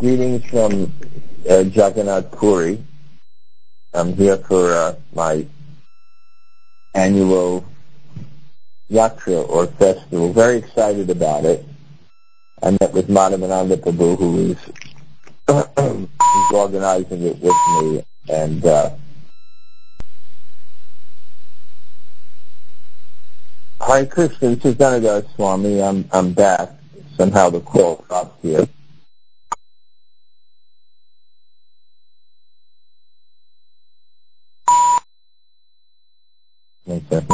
Greetings from Jagannath Puri. I'm here for my annual yatra or festival. Very excited about it. I met with Madhavananda Prabhu, who is who's organizing it with me, and Hare Krishna, this is Dhanadhar Swami. I'm back. Somehow the call dropped here. One second.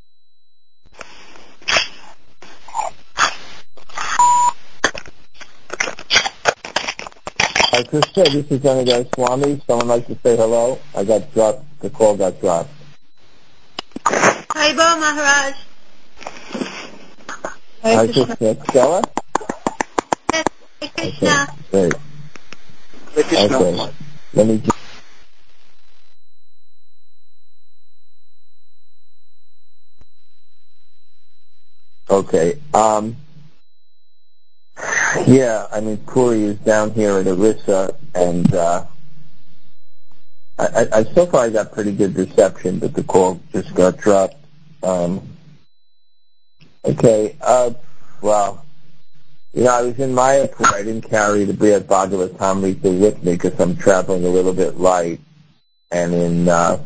Hare Krishna, this is Dhanadhar Swami. Someone like to say hello? I got dropped. The call got dropped. Haribo Maharaj. Hare Krishna. Stella? Yes, Hare Krishna. Okay, great. Okay. Let me just... Okay. Yeah, I mean, Puri is down here at Orissa, and I so far I got pretty good reception, but the call just got dropped. Okay, well, you know, I was in Mayapur. I didn't carry the Brihad Bhagavatamrita with me because I'm traveling a little bit light, and in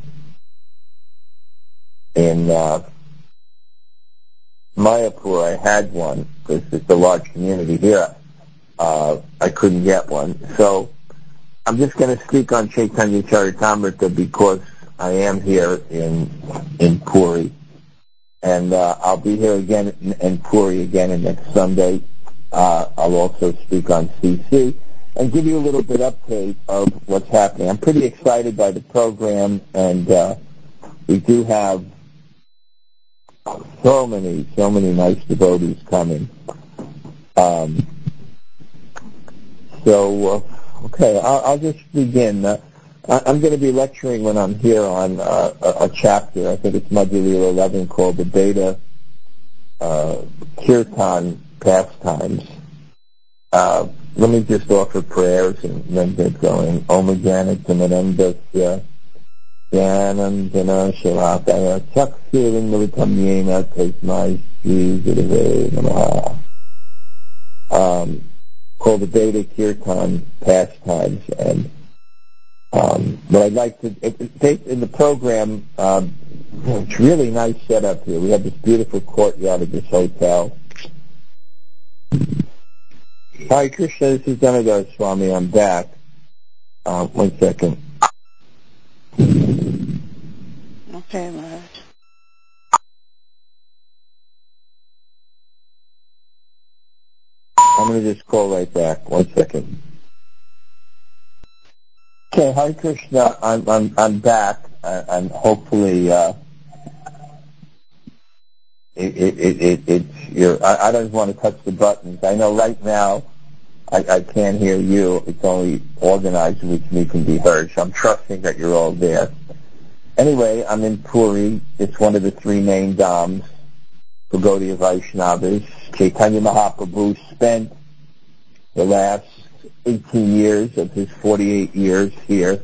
Mayapur I had one because it's a large community here. I couldn't get one, so I'm just going to speak on Chaitanya Charitamrita because I am here in Puri, and I'll be here again in Puri again next Sunday. I'll also speak on CC and give you a little bit update of what's happening. I'm pretty excited by the program, and we do have so many nice devotees coming. Okay, I'll just begin. I'm going to be lecturing when I'm here on a chapter. I think it's Madhya Leela 11 called the Beta Kirtan Pastimes. Let me just offer prayers and then get going. Om Jnana Tamarandasya Jnanam Jana Shalakaya Chakshirindalitam Yena Tasmai Shri Gurave Namaha. Called the Beta Kirtan Pastimes, and what I'd like to in the program, it's really nice setup here. We have this beautiful courtyard of this hotel. Hare Krishna, this is Dhanadhar Swami. I'm back. 1 second. Okay, Maharaj. I'm going to just call right back. 1 second. Okay, Hare Krishna. I'm back, and hopefully I don't want to touch the buttons. I know right now I can't hear you. It's only organized which me can be heard. So I'm trusting that you're all there. Anyway, I'm in Puri. It's one of the three main dhams for Gaudiya Vaishnavas. Chaitanya Mahaprabhu spent the last 18 years of his 48 years here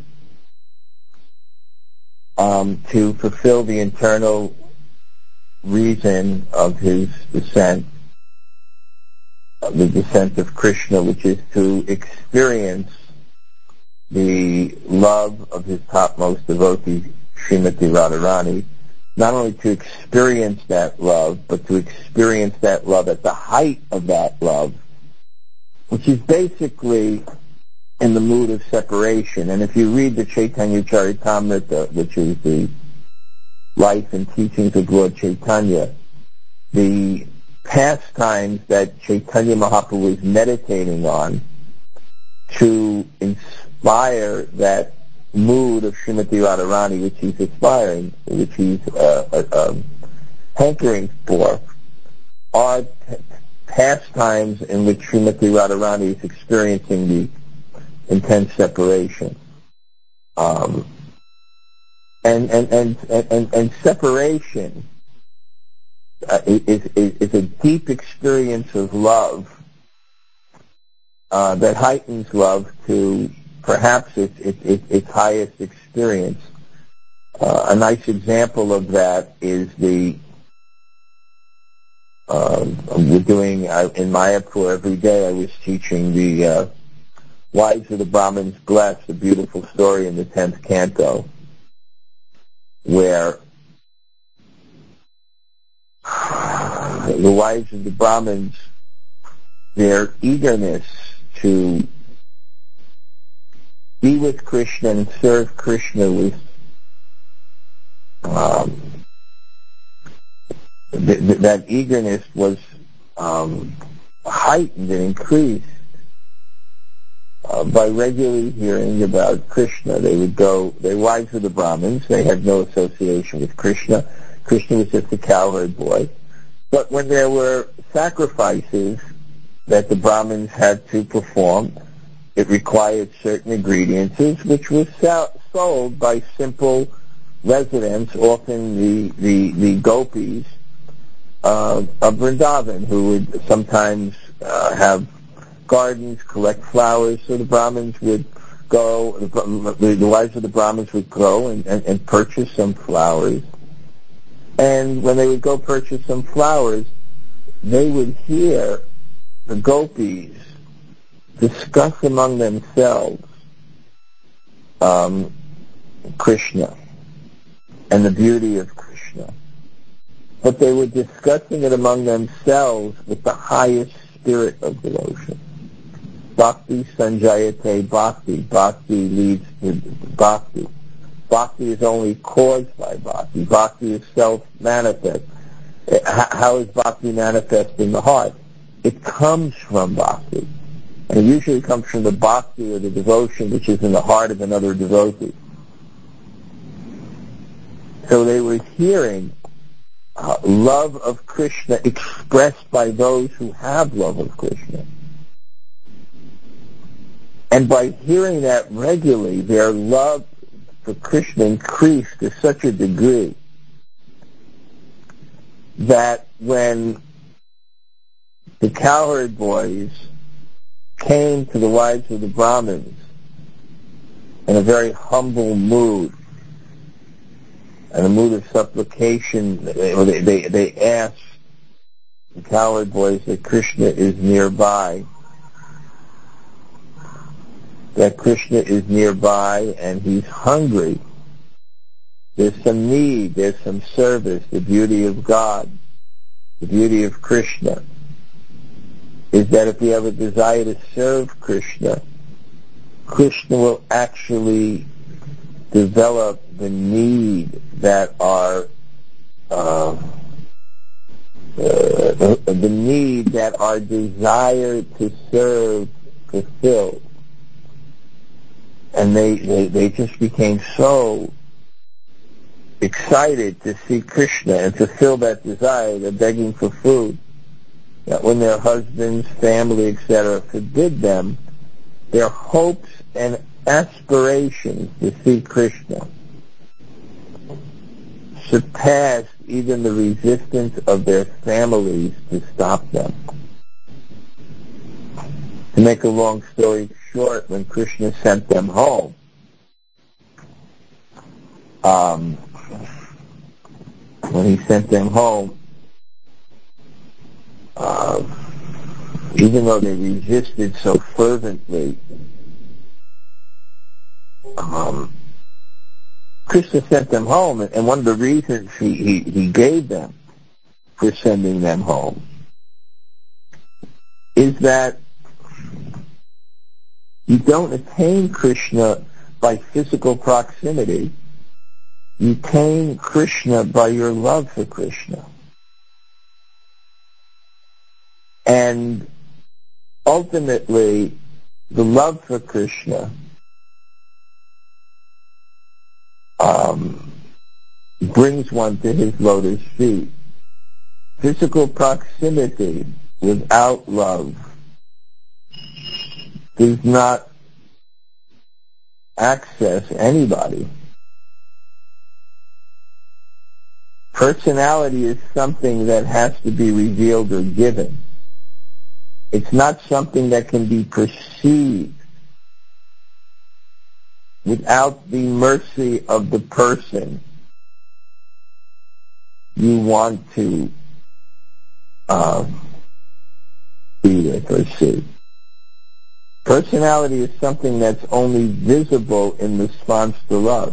to fulfill the internal reason of his descent, the descent of Krishna, which is to experience the love of his topmost devotee, Srimati Radharani, not only to experience that love, but to experience that love at the height of that love, which is basically in the mood of separation. And if you read the Chaitanya Charitamrita, which is the life and teachings of Lord Chaitanya, the pastimes that Chaitanya Mahaprabhu is meditating on to inspire that mood of Srimati Radharani, which he's aspiring, which he's hankering for, are pastimes in which Srimati Radharani is experiencing the intense separation. And separation is a deep experience of love that heightens love to perhaps its highest experience. A nice example of that is we're doing in Mayapur every day. I was teaching the Wives of the Brahmins Blessed, a beautiful story in the 10th canto, where the wives of the Brahmins, their eagerness to be with Krishna and serve Krishna was that eagerness was heightened and increased by regularly hearing about Krishna. They would go, they're wives of the Brahmins, they had no association with Krishna. Krishna was just a cowherd boy. But when there were sacrifices that the Brahmins had to perform, it required certain ingredients, which was sold by simple residents, often the gopis of Vrindavan, who would sometimes have gardens, collect flowers. So the Brahmins would go, the wives of the Brahmins would go and purchase some flowers. And when they would go purchase some flowers, they would hear the gopis discuss among themselves Krishna and the beauty of Krishna. But they were discussing it among themselves with the highest spirit of devotion. Bhakti sanjayate bhakti. Bhakti leads to bhakti. Bhakti is only caused by bhakti. Bhakti is self-manifest. How is bhakti manifest in the heart? It comes from bhakti. And it usually comes from the bhakti or the devotion which is in the heart of another devotee. So they were hearing love of Krishna expressed by those who have love of Krishna. And by hearing that regularly, their love for Krishna increased to such a degree that when the cowherd boys came to the wives of the Brahmins in a very humble mood, in a mood of supplication, they asked the cowherd boys that Krishna is nearby, and he's hungry. There's some need, there's some service, the beauty of God, the beauty of Krishna is that if we have a desire to serve Krishna, Krishna will actually develop the need that our desire to serve fulfills. And they just became so excited to see Krishna and fulfill that desire. They're begging for food. That when their husbands, family, etc. forbid them, their hopes and aspirations to see Krishna surpassed even the resistance of their families to stop them. To make a long story short, when Krishna sent them home, even though they resisted so fervently, Krishna sent them home, and one of the reasons he gave them for sending them home is that you don't attain Krishna by physical proximity. You attain Krishna by your love for Krishna. And ultimately, the love for Krishna brings one to his lotus feet. Physical proximity without love does not access anybody. — Personality is something that has to be revealed or given. Personality is something that has to be revealed or given. Personality is something that has to be revealed or given. Personality is something that has to be revealed or given. Personality is something that has to be revealed or given. Personality is something that has to be revealed or given. Personality is something that has to be revealed or given. It's not something that can be perceived without the mercy of the person you want to be with or see. Personality is something that's only visible in response to love.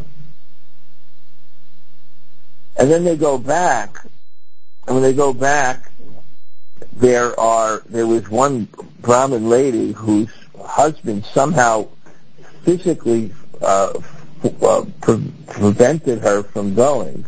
And then they go back, and when they go back, there was one Brahmin lady whose husband somehow physically prevented her from going.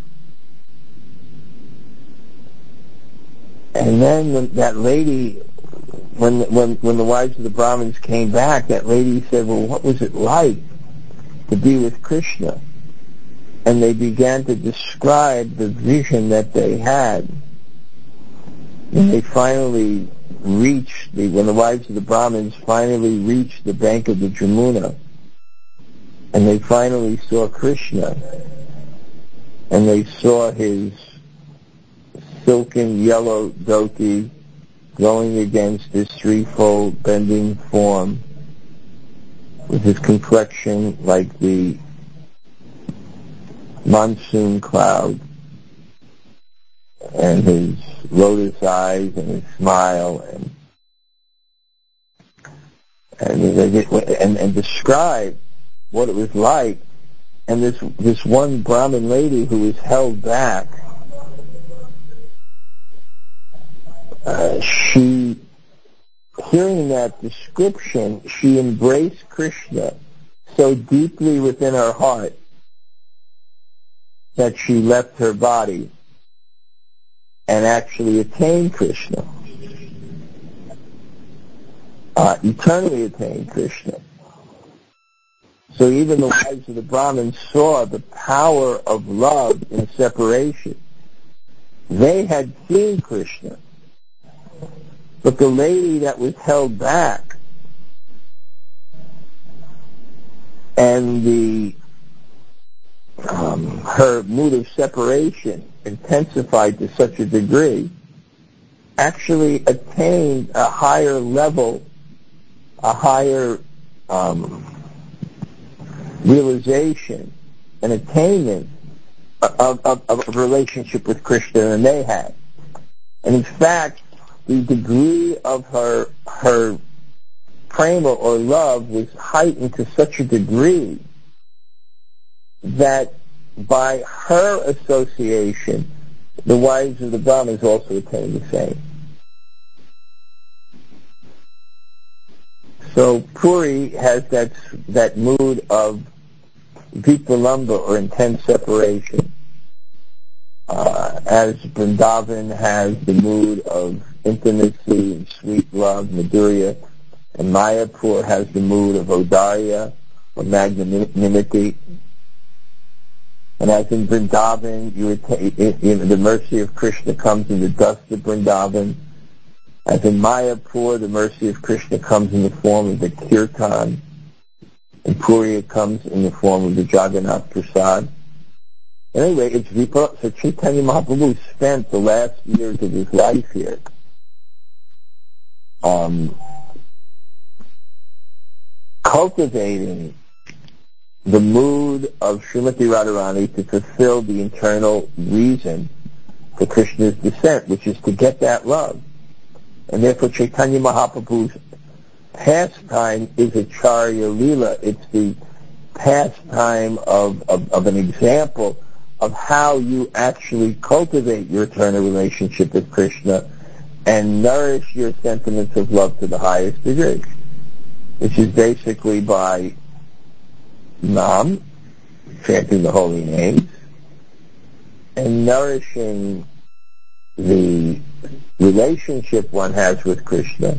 And then that lady, when the wives of the Brahmins came back, that lady said, well, what was it like to be with Krishna? And they began to describe the vision that they had. And they finally reached, when the wives of the Brahmins finally reached the bank of the Jamuna, and they finally saw Krishna, and they saw his silken yellow dhoti going against his threefold bending form, with his complexion like the monsoon cloud, and his lotus eyes and his smile, and describe what it was like. And this one Brahmin lady who was held back, she, hearing that description, she embraced Krishna so deeply within her heart that she left her body and actually attained Krishna, eternally attained Krishna. So even the wives of the Brahmins saw the power of love in separation. They had seen Krishna, but the lady that was held back and her mood of separation intensified to such a degree, actually attained a higher level, a higher realization and attainment of a relationship with Krishna than they had. And in fact, the degree of her prema or love was heightened to such a degree that by her association, the wives of the Brahmins also attained the same. So Puri has that mood of vipralambha, or intense separation, as Vrindavan has the mood of intimacy and sweet love, Madhurya, and Mayapur has the mood of Audarya, or magnanimity. And as in Vrindavan, the mercy of Krishna comes in the dust of Vrindavan. As in Mayapur, the mercy of Krishna comes in the form of the kirtan. And Puri, it comes in the form of the Jagannath Prasad. Anyway, it's Vipra. So Chaitanya Mahaprabhu spent the last years of his life here cultivating the mood of Srimati Radharani to fulfill the internal reason for Krishna's descent, which is to get that love. And therefore Chaitanya Mahaprabhu's pastime is Acharya Leela. It's the pastime of an example of how you actually cultivate your eternal relationship with Krishna and nourish your sentiments of love to the highest degree, which is basically by Nam, chanting the holy names, and nourishing the relationship one has with Krishna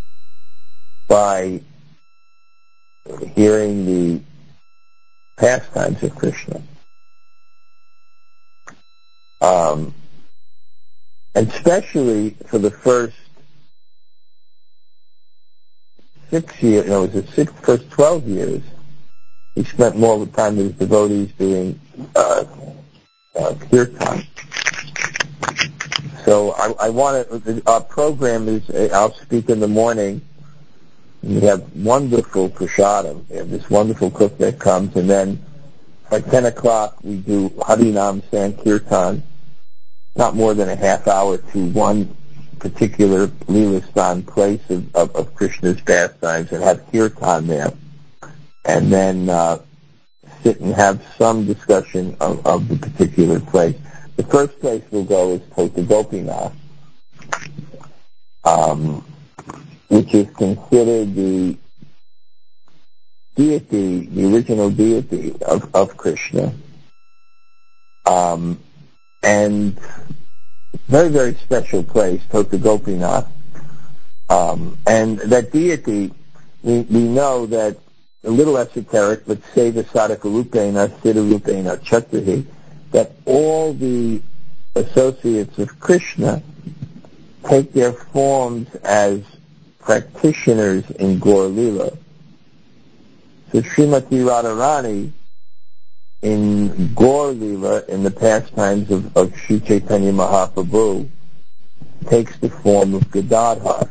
by hearing the pastimes of Krishna. And especially for the first 6 years, first 12 years, he spent more time with his devotees doing kirtan. So I want to, our program is, I'll speak in the morning. We have wonderful prasadam. We have this wonderful cook that comes, and then at 10 o'clock we do Harinam Sankirtan, not more than a half hour to one particular Leelastan place of Krishna's pastimes, and have kirtan there. And then sit and have some discussion of the particular place. The first place we'll go is Tota Gopinath, which is considered the deity, the original deity of Krishna. And very, very special place, Tota Gopinath. And that deity, we know that a little esoteric, but Seva Sadhaka Rupena, Siddha Rupena, Chatrahi, that all the associates of Krishna take their forms as practitioners in Gaur Lila. So Srimati Radharani in Gaur Lila, in the pastimes of Sri Chaitanya Mahaprabhu, takes the form of Gadadhar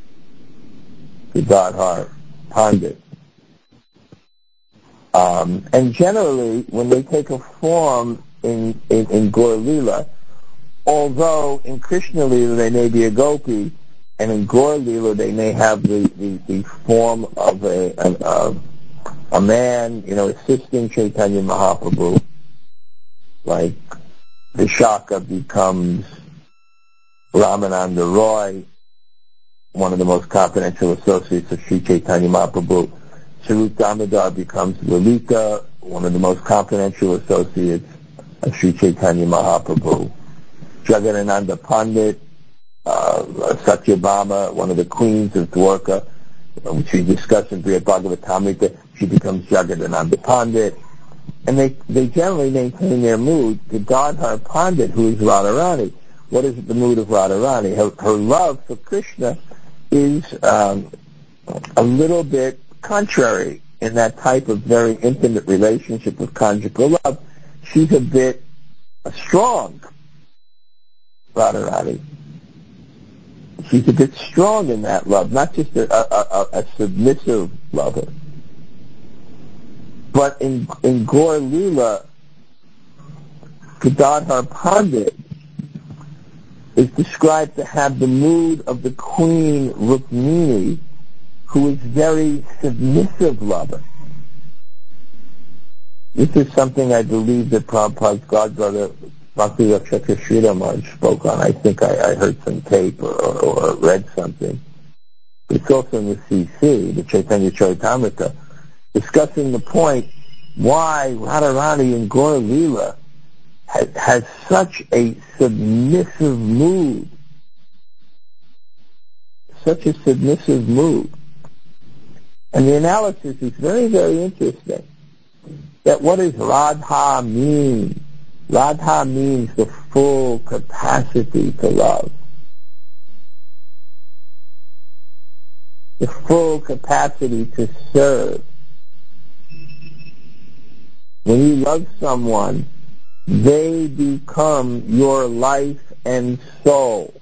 Pandit. And generally, when they take a form in Gaur Lila, although in Krishna Lila they may be a gopi, and in Gaur Lila they may have the form of a man, assisting Chaitanya Mahaprabhu, like Vishaka becomes Ramananda Roy, one of the most confidential associates of Sri Chaitanya Mahaprabhu. Sarup Damodar becomes Lalita, one of the most confidential associates of Sri Chaitanya Mahaprabhu. Jagadananda Pandit, Satyabhama, one of the queens of Dwarka, which we discussed in Brihad Bhagavatamrita, she becomes Jagadananda Pandit. And they generally maintain their mood. The Gadadhar Pandit, who is Radharani. What is the mood of Radharani? Her love for Krishna is a little bit contrary in that type of very intimate relationship of conjugal love. She's a bit strong, Radharani. She's a bit strong in that love, not just a submissive lover. But in Gaur Lila, Gadadhar Pandit is described to have the mood of the queen Rukmini, who is very submissive lover. This is something I believe that Prabhupada's godbrother, Bhakti Rakshaka Sridhar Maharaj, spoke on. I think I heard some tape or read something. It's also in the CC, the Chaitanya Charitamrita, discussing the point why Radharani in Gaur Lila has such a submissive mood. Such a submissive mood. And the analysis is very, very interesting. That what does Radha mean? Radha means the full capacity to love. The full capacity to serve. When you love someone, they become your life and soul.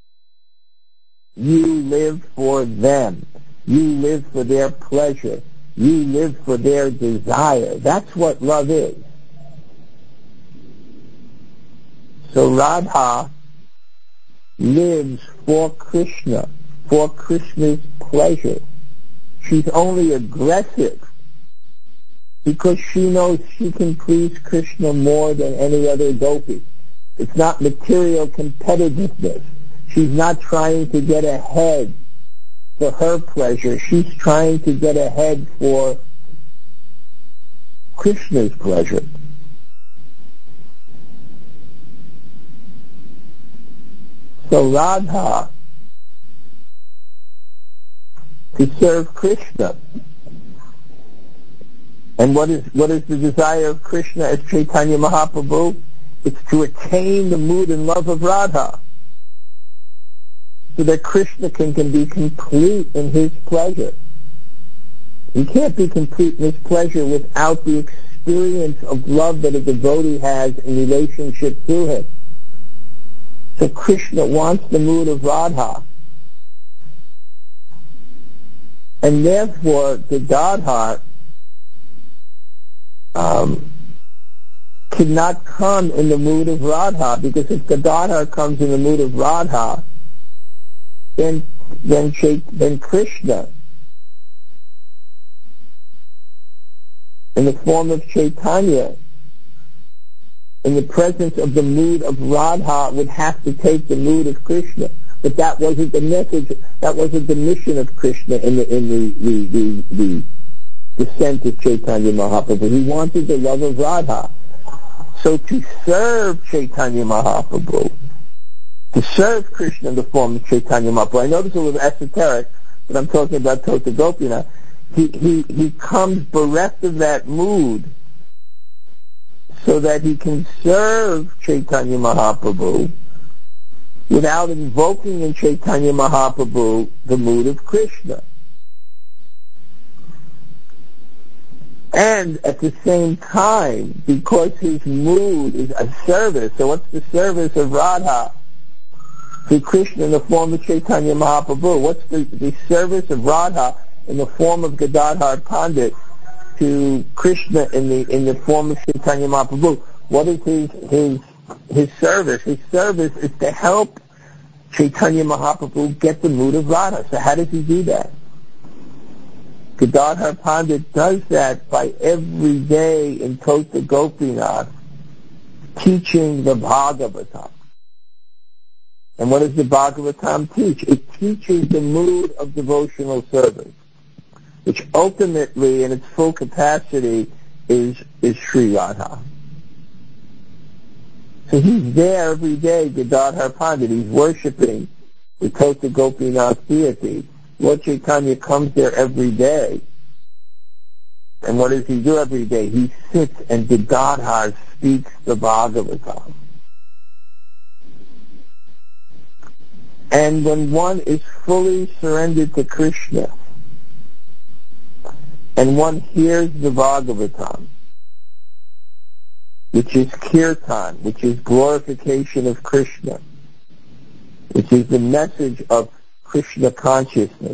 You live for them. You live for their pleasure. You live for their desire. That's what love is. So Radha lives for Krishna, for Krishna's pleasure. She's only aggressive because she knows she can please Krishna more than any other gopi. It's not material competitiveness. She's not trying to get ahead for her pleasure. She's trying to get ahead for Krishna's pleasure. So Radha, to serve Krishna. And what is the desire of Krishna as Chaitanya Mahaprabhu? It's to attain the mood and love of Radha, so that Krishna can be complete in his pleasure. He can't be complete in his pleasure without the experience of love that a devotee has in relationship to him. So Krishna wants the mood of Radha. And therefore, the Gadadhar cannot come in the mood of Radha, because if the Gadadhar comes in the mood of Radha, then Krishna, in the form of Chaitanya, in the presence of the mood of Radha, would have to take the mood of Krishna. But that wasn't the message. That wasn't the mission of Krishna in the descent of Chaitanya Mahaprabhu. He wanted the love of Radha. So to serve Chaitanya Mahaprabhu, to serve Krishna in the form of Chaitanya Mahaprabhu, I know this is a little esoteric, but I'm talking about Tota Gopinath. He comes bereft of that mood so that he can serve Chaitanya Mahaprabhu without invoking in Chaitanya Mahaprabhu the mood of Krishna. And at the same time, because his mood is a service, so what's the service of Radha to Krishna in the form of Chaitanya Mahaprabhu? What's the service of Radha in the form of Gadadhar Pandit to Krishna in the form of Chaitanya Mahaprabhu? What is his service? His service is to help Chaitanya Mahaprabhu get the mood of Radha. So how does he do that? Gadadhar Pandit does that by every day in Tota Gopinath teaching the Bhagavatam. And what does the Bhagavatam teach? It teaches the mood of devotional service, which ultimately, in its full capacity, is Sri Radha. So he's there every day, Gadadhar Pandit. He's worshiping the Tota Gopinath deity. Lord Chaitanya comes there every day. And what does he do every day? He sits and Gadadhar speaks the Bhagavatam. And when one is fully surrendered to Krishna, and one hears the Bhagavatam, which is kirtan, which is glorification of Krishna, which is the message of Krishna consciousness.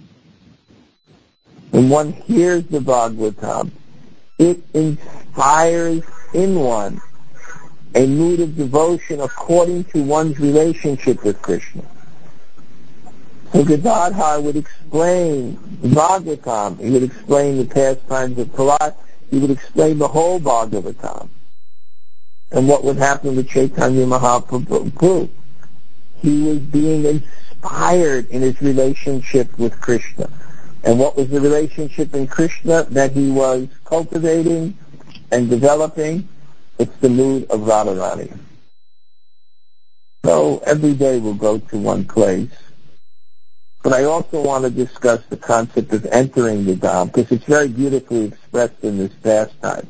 When one hears the Bhagavatam, it inspires in one a mood of devotion according to one's relationship with Krishna. So Gadadhar would explain the Bhagavatam, he would explain the pastimes of Prahlad, he would explain the whole Bhagavatam. And what would happen with Chaitanya Mahaprabhu? He was being inspired in his relationship with Krishna. And what was the relationship in Krishna that he was cultivating and developing? It's the mood of Radharani. So every day we'll go to one place. But I also want to discuss the concept of entering the Dham, because it's very beautifully expressed in this pastime.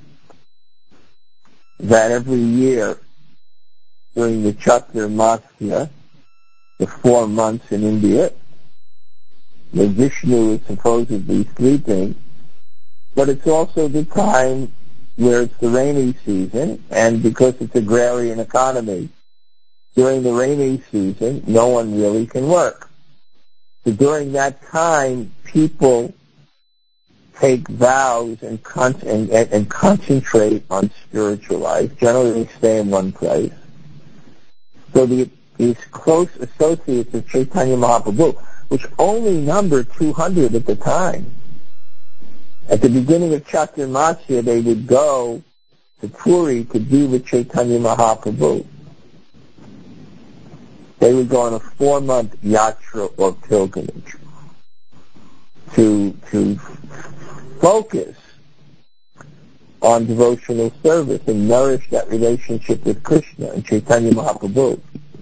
That every year during the Chaturmasya, the 4 months in India, the Vishnu is supposedly sleeping, but it's also the time where it's the rainy season, and because it's agrarian economy, during the rainy season, no one really can work. So during that time, people take vows and concentrate on spiritual life. Generally, they stay in one place. So these close associates of Chaitanya Mahaprabhu, which only numbered 200 at the time, at the beginning of Chaturmasya, they would go to Puri to be with Chaitanya Mahaprabhu. They would go on a 4-month yatra or pilgrimage to focus on devotional service and nourish that relationship with Krishna and Chaitanya Mahaprabhu.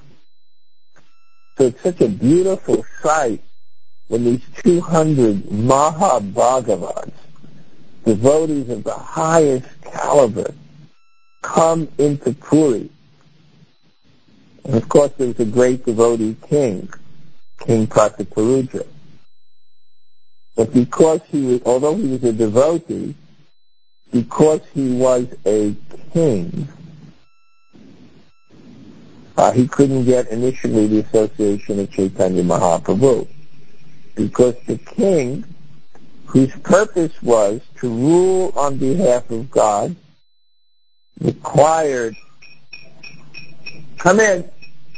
So it's such a beautiful sight when these 200 Mahabhagavats, devotees of the highest caliber, come into Puri. And of course there was a great devotee king, King Prataparudra. But because although he was a devotee, because he was a king, he couldn't get initially the association of Chaitanya Mahaprabhu, because the king, whose purpose was to rule on behalf of God, required, come in.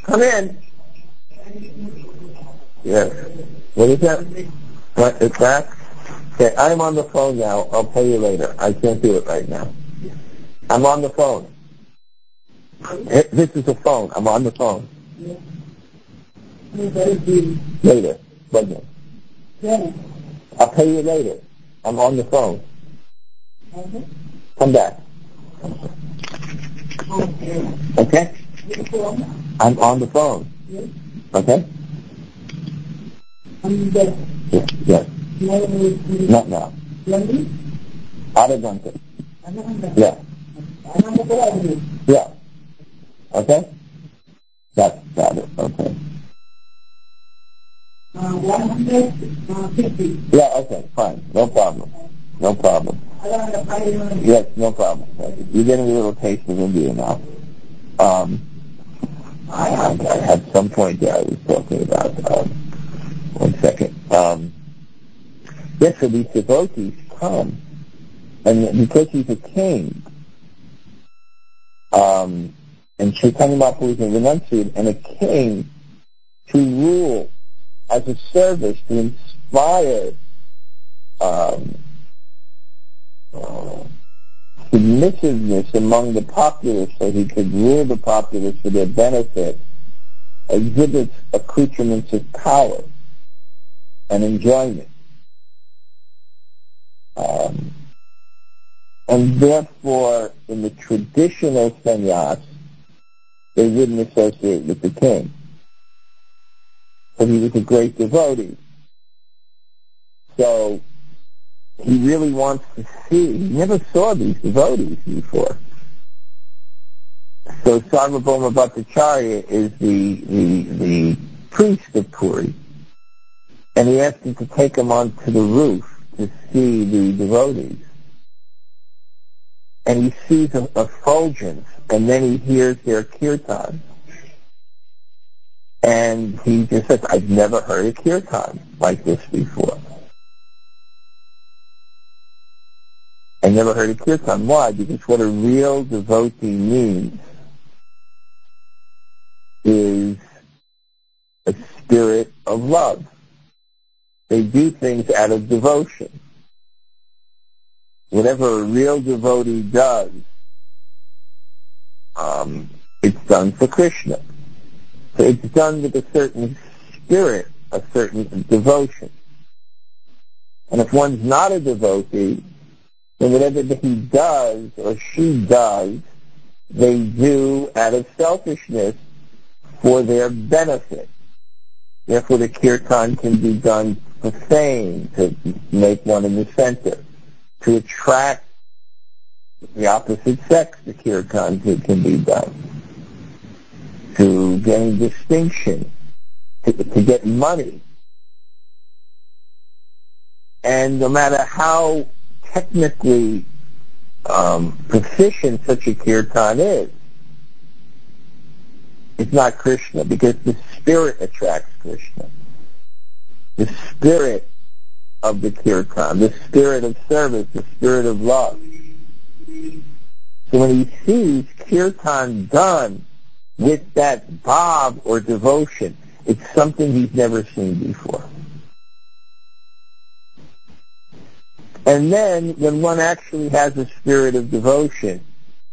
Yes. What is that? What is that? Okay, I'm on the phone now. I'll pay you later. I can't do it right now. I'm on the phone. This is a phone. I'm on the phone. Later. Wait. I'll pay you later. I'm on the phone. Come back. Okay? I'm on the phone. Okay? Yes. Not now. Adelante. Yeah. Yeah. Okay? That's got it. Okay. 150. Yeah, okay, fine. No problem. Yes, no problem. You're getting a little taste of India now. At some point there I was talking about, one second. Yes, so these devotees come, and because he's a king, and Chaitanya Mahaprabhu is a renunciate, and a king to rule as a service to inspire submissiveness among the populace so he could rule the populace for their benefit, exhibits accoutrements of power and enjoyment. And therefore, in the traditional sannyas, they wouldn't associate with the king. But he was a great devotee. So he really wants to see. He never saw these devotees before. So Sarvabhauma Bhattacharya is the priest of Puri. And he asked him to take him onto the roof to see the devotees. And he sees an effulgence, and then he hears their kirtan. And he just says, I've never heard a kirtan like this before. I never heard a kirtan. Why? Because what a real devotee means is a spirit of love. They do things out of devotion. Whatever a real devotee does, it's done for Krishna. So it's done with a certain spirit, a certain devotion. And if one's not a devotee, then whatever he does or she does, they do out of selfishness for their benefit. Therefore, the kirtan can be done for fame, to make one in the center, to attract the opposite sex. The kirtan can be done to gain distinction, to get money. And no matter how technically proficient such a kirtan is, it's not Krishna, because the spirit attracts Krishna. The spirit of the kirtan, the spirit of service, the spirit of love. So when he sees kirtan done with that bhav or devotion, it's something he's never seen before. And then when one actually has a spirit of devotion,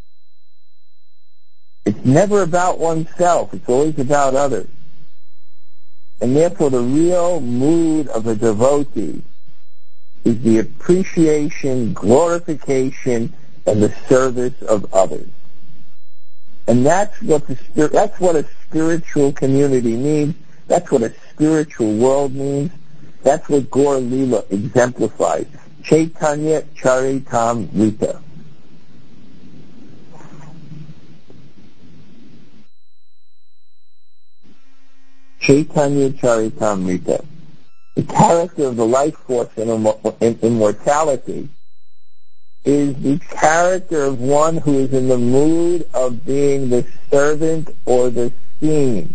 it's never about oneself. It's always about others. And therefore the real mood of a devotee is the appreciation, glorification, and the service of others. And that's what a spiritual community means. That's what a spiritual world means. That's what Gaur Lila exemplifies. Chaitanya Charitamrita. Chaitanya Charitamrita. The character of the life force in immortality is the character of one who is in the mood of being the servant or the esteem.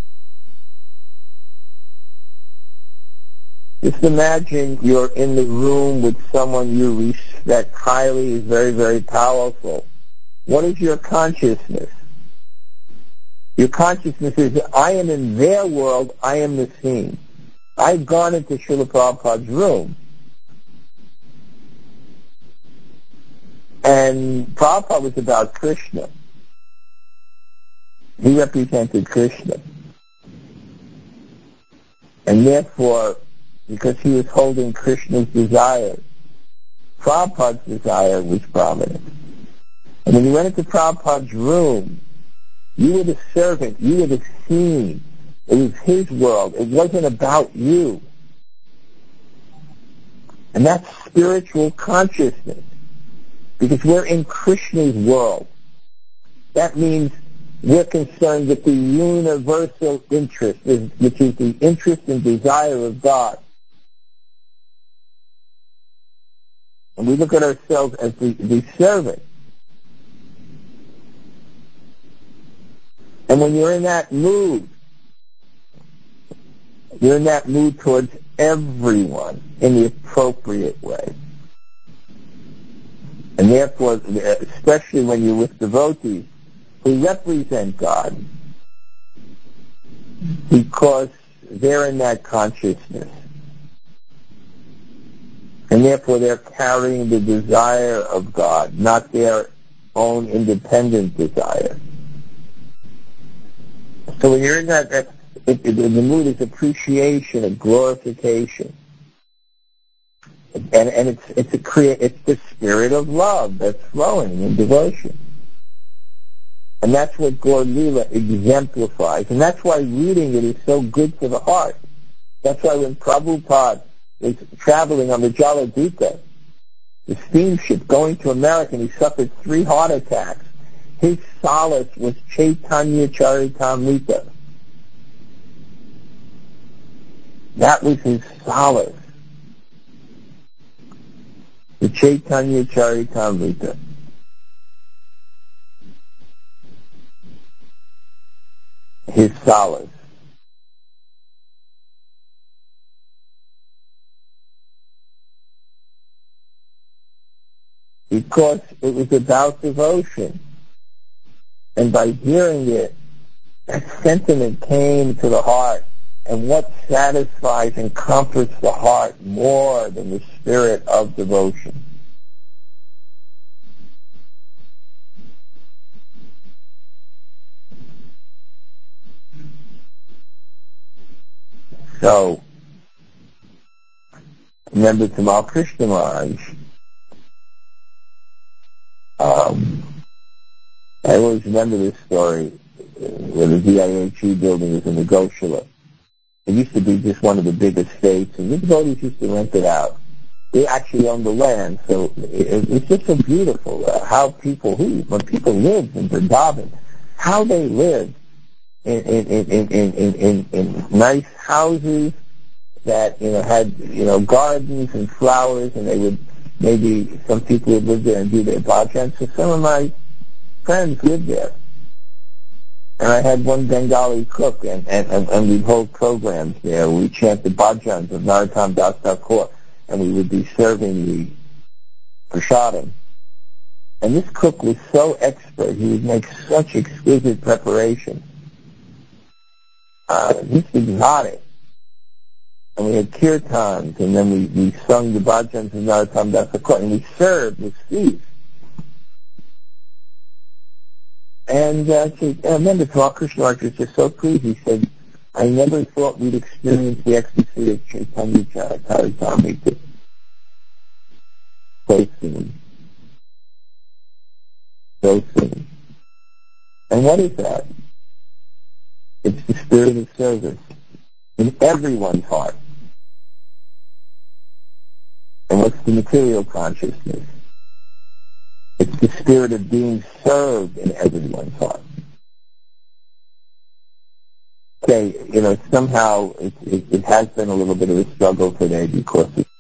Just imagine you're in the room with someone you respect highly, is very, very powerful. What is your consciousness? Your consciousness is, I am in their world, I am the scene. I've gone into Srila Prabhupada's room, and Prabhupada was about Krishna. He represented Krishna. And therefore, because he was holding Krishna's desire, Prabhupada's desire was prominent. And when you went into Prabhupada's room, you were the servant, you were the scene. It was his world. It wasn't about you. And that's spiritual consciousness, because we're in Krishna's world. That means we're concerned with the universal interest, which is the interest and desire of God. And we look at ourselves as the servant. And when you're in that mood, you're in that mood towards everyone in the appropriate way. And therefore, especially when you're with devotees who represent God, because they're in that consciousness. And therefore they're carrying the desire of God, not their own independent desire. So when you're in the mood is appreciation and glorification. And it's the spirit of love that's flowing in devotion. And that's what Gaur Lila exemplifies. And that's why reading it is so good for the heart. That's why when Prabhupada was traveling on the Jaladuta, the steamship going to America, and he suffered 3 heart attacks, his solace was Chaitanya Charitamrita. That was his solace. The Chaitanya Charitamrita. His solace. Because it was about devotion. And by hearing it, that sentiment came to the heart. And what satisfies and comforts the heart more than the spirit of devotion? So, remember Tamal Krishna Maharaj. I always remember this story where the VIHE building was in the Goshala. It used to be just one of the big estates, and the devotees used to rent it out. They actually owned the land, so it's just so beautiful how when people lived in Vrindavan, how they lived in nice houses that had gardens and flowers, and they would maybe some people would live there and do their bhajans. So some of my friends lived there. And I had one Bengali cook, and we'd hold programs there. We chanted bhajans of Narottam Das Thakur, and we would be serving the prasadam. And this cook was so expert. He would make such exquisite preparations. Just exotic. And we had kirtans, and then we sung the bhajans of Narottam Das Thakur, and we served with feast. And I remember Tamal Krishna Maharaj was just so pleased. He said, I never thought we'd experience the ecstasy of Chaitanya Charitamrita. So soon. So soon. And what is that? It's the spirit of service in everyone's heart. And what's the material consciousness? It's the spirit of being served in everyone's heart. Okay, somehow it has been a little bit of a struggle today because